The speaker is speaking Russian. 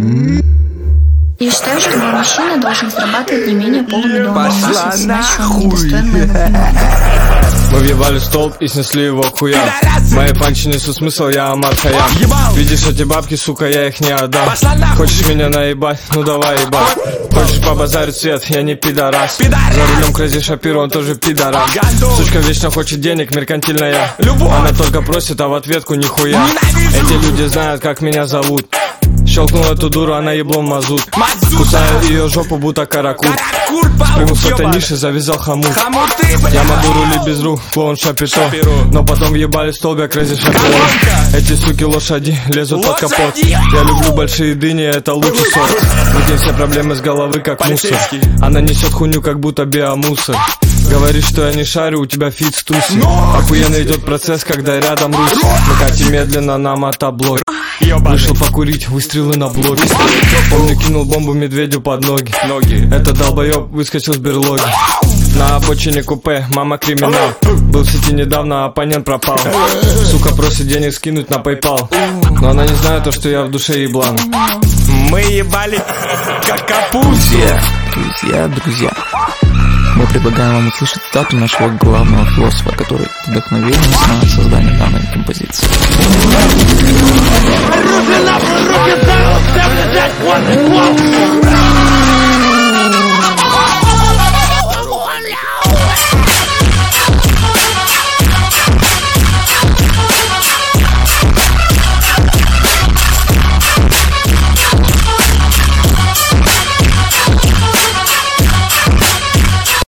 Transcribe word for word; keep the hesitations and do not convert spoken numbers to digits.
Я считаю, что мой мужчина должен зарабатывать не менее полумиллиона в месяц, иначе он недостоин моего внимания. Мы въебали столб и снесли его к хуям. Мои панчи несут смысл, я Амар Хаям. Видишь эти бабки, сука, я их не отдам. Хочешь меня наебать? Ну давай ебать. Хочешь побазарить свет? Я не пидорас. За рулем Crazy Шапиро, он тоже пидорас. Сучка вечно хочет денег, меркантильная. Она только просит, а в ответку нихуя. Эти люди знают, как меня зовут. Щелкнул эту дуру, она еблом мазут. Кусаю ее жопу, будто каракур. Спрыгнул с этой ниши, завязал хомут. Я могу рулить без рук, клоун Шапито. Но потом въебали столб, я Crazy Шапиро. Эти суки лошади лезут под капот. Я люблю большие дыни, это лучший сорт. Где все проблемы с головы, как мусор. Она несет хуйню, как будто биомусор. Говоришь, что я не шарю, у тебя фит с туси. Охуенно идет процесс, когда рядом Русь. Мы катим медленно на мотоблок. Вышел покурить, выстрелы на блоке. Он мне кинул бомбу медведю под ноги. Этот долбоеб выскочил с берлоги. На обочине купе, мама криминал. Был в сети недавно, оппонент пропал. Сука просит денег скинуть на PayPal. Но она не знает то, что я в душе еблан. Мы ебали как капусия. Друзья, друзья, мы предлагаем вам услышать цитату нашего главного философа, который вдохновил нас на создание данной композиции. Руки на руки,